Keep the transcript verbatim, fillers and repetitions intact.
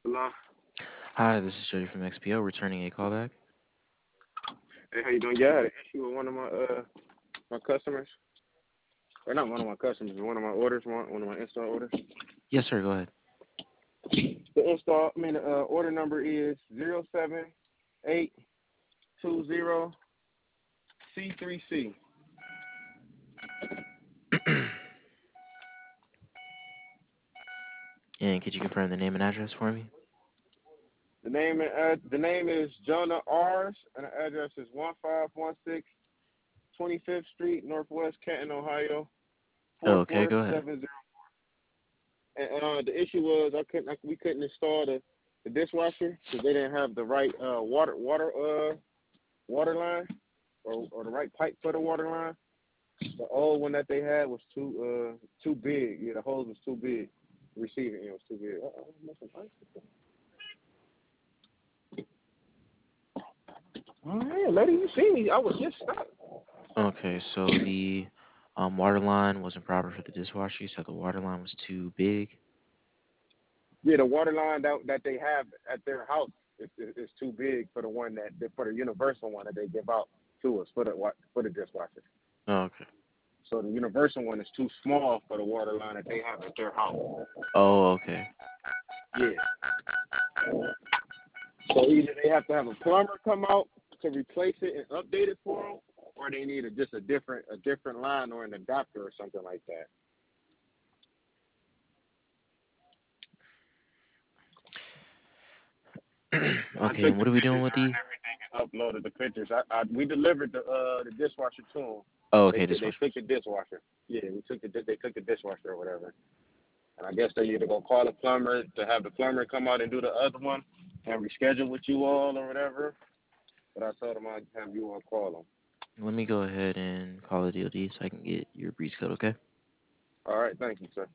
Hello. Hi, this is Jody from X P O, returning a callback. Hey, how you doing? Yeah, I had an issue with one of my uh my customers, or not one of my customers, but one of my orders, one one of my install orders. Yes, sir, go ahead. The install, I mean, the uh, order number is zero seven eight two zero C three C. And could you confirm the name and address for me? The name and ad- the name is Jonah R's, and the address is one five one six Twenty Fifth Street, Northwest Canton, Ohio Oh, four okay, four go ahead. seven zero. And uh, the issue was I couldn't I, we couldn't install the the dishwasher because they didn't have the right uh water water uh water line or or the right pipe for the water line. The old one that they had was too uh too big. Yeah, the hose was too big. The receiving end was too big. Uh-oh, I'm missing ice. Oh yeah, lady, you see me? I was just stopped. Okay, so the um, water line wasn't proper for the dishwasher. You said the water line was too big. Yeah, the water line that that they have at their house is, is, is too big for the one that for the universal one that they give out to us for the for the dishwasher. Oh, okay. So the universal one is too small for the water line that they have at their house. Oh, okay. Yeah. So either they have to have a plumber come out to replace it and update it for them, or they need a, just a different a different line or an adapter or something like that. I Okay, took and the what are we doing pictures with the? and uploaded the pictures. I, I we delivered the uh the dishwasher to them. Oh, They okay, they dishwasher. took the dishwasher. Yeah, we took the they took the dishwasher or whatever. And I guess they either go call a plumber to have the plumber come out and do the other one and reschedule with you all or whatever. But I told them I'd have you all call them. Let me go ahead and call the D O D so I can get your breach code, okay? All right, thank you, sir.